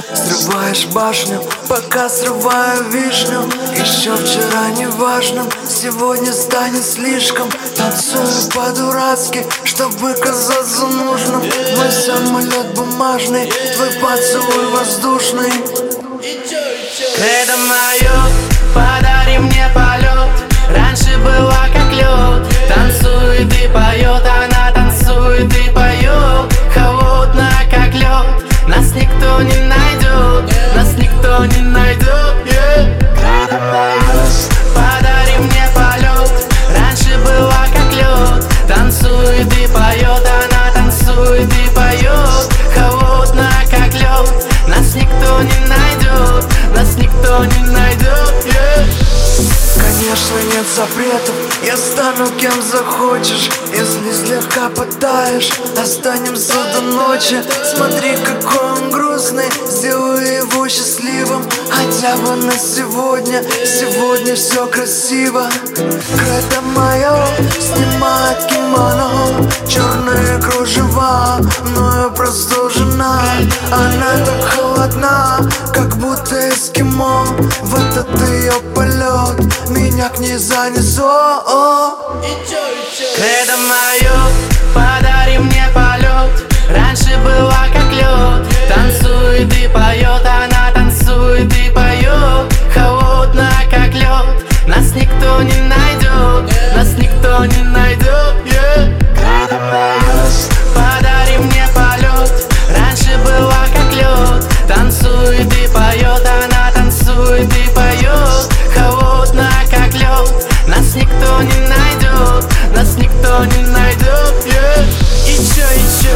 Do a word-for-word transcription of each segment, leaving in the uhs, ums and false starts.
Срываешь башню, пока срываю вишню. Еще вчера неважным, сегодня станет слишком. Танцую по-дурацки, чтобы казаться нужным. Мой самолет бумажный, твой поцелуй воздушный. Кредо мое, подари мне полет. Раньше была как лед. Танцует и поет, она танцует и поет. Холодно как лед. Нас никто не найдет, нас никто не найдет, yeah. Кредо мое, подари мне полет. Раньше была как лед. Танцует и поет, она танцует и поет. Холодно как лед. Нас никто не найдет, нас никто не найдет, yeah. Конечно, нет запретов, я стану кем захочешь. Если слегка пытаешь, останемся до ночи. Смотри, какой он грустный, сделаю его счастливым. Хотя бы на сегодня, сегодня все красиво. Кредо мое снимает кимоно, черные кружева, мною простужена. Она так холодна, как будто эскимо. В этот ее полет меня к ней занесло. Кредо мое, подари мне полет. Раньше была как лед. Танцует и поет, она танцует и поет. Холодно как лед. Нас никто не найдет, нас никто не найдет, yeah. Кредо мое, подари мне полет. Раньше была как лед. Танцует и поет, она танцует и поет. Холодно как лед. Нас никто не найдет, нас никто не найдет, yeah. Еще, еще,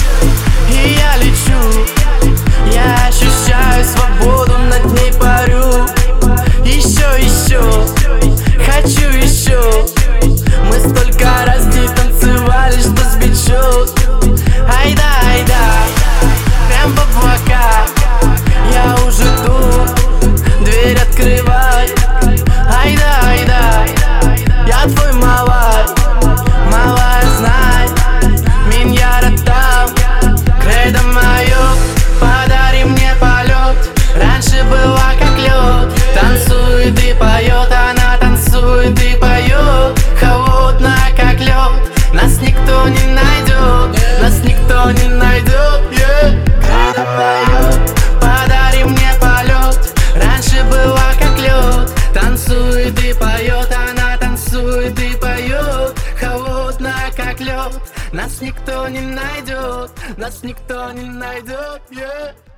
и я лечу. Я ощущаю свободу, над ней парю. Еще, еще, хочу еще. Мы столько раз не танцевали, что сбить счет. Айда, айда, прям в облака. Я уже тут, дверь открывай. Айда, айда, я твой малай. Малая, знай, меня там. Кредо мое, подари мне полет. Раньше была как лед. Танцует и поет, она танцует и поет. Холодно как лед. Нас никто не найдет, нас никто не найдет, yeah. Кредо мое, подари мне полет. Раньше была как лед. Танцует и поет, она танцует и поет. Холодно как лед. Нас никто не найдет, нас никто не найдет, yeah.